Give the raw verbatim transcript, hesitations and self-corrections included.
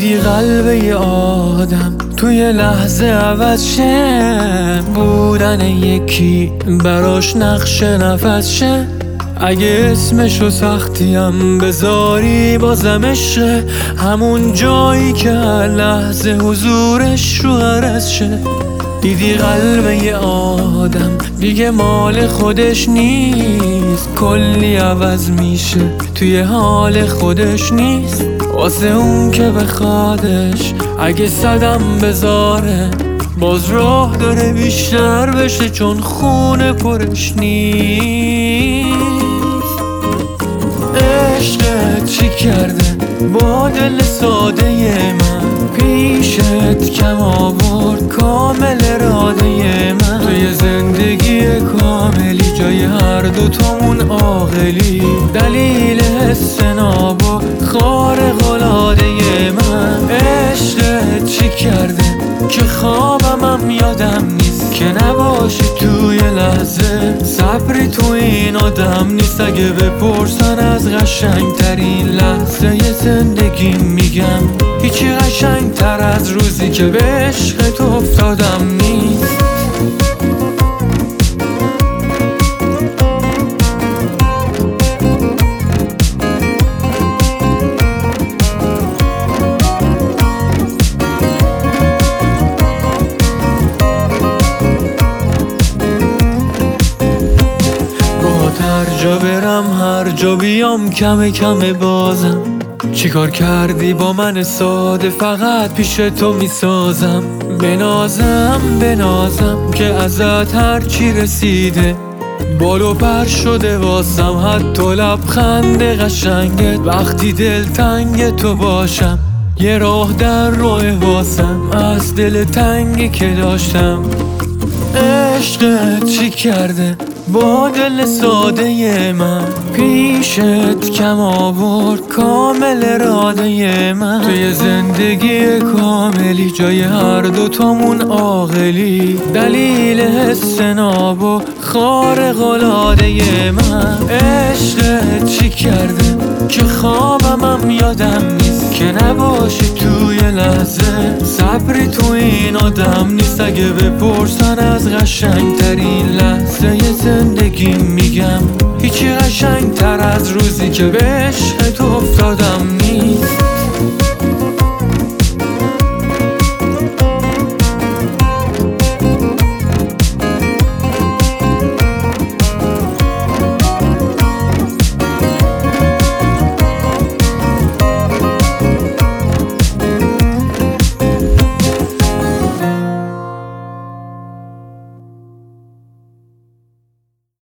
دیدی قلب یه آدم توی لحظه عوض شه، بودن یکی براش نقش نفس شه. اگه اسمشو سختیم بذاری بازم عشقه، همون جایی که هر لحظه حضورش رو عرض شه. دیدی قلب یه آدم دیگه مال خودش نیست، کلی عوض میشه توی حال خودش نیست. واسه اون که بخوادش اگه صدم بذاره، باز راه داره بیشتر بشه چون خونه پرش نیست. عشقت چی کرده با دل ساده من، پیشت کم آورد کامل اراده من. توی زندگی کاملی جای هر دوتامون عاقلی، دلیل حس ناب و خارق العاده من. عشقت چی کرده که خوابم هم یادم نیست که نباشی توی لحظه، صبری تو این آدم نیست. اگه بپرسن از قشنگ ترین لحظه ی زندگی میگم هیچی قشنگ تر از روزی که به عشقت افتادم نیست. هر جا برم هر جا بیام کمه کمه بازم. چیکار کردی با من ساده فقط پیش تو میسازم. بنازم بنازم که ازت هر چی رسیده، بال و پر شده واسم حتی لبخند قشنگت. وقتی دل تنگ تو باشم یه راه در راه واسم از دل تنگی که داشتم. عشقت چی کرده با دل ساده من، پیشت کم آورد کامل اراده من. توی زندگی کاملی جای هر دوتامون عاقلی، دلیل حس ناب و خارق العاده من. عشقت چی کرده که خوابم هم یادم نیست که نباشی توی لحظه، صبری تو این آدم نیست. اگه بپرسن از قشنگ ترین لحظه ی زندگی میگم هیچی قشنگ تر از روزی که به عشقت افتادم نیست.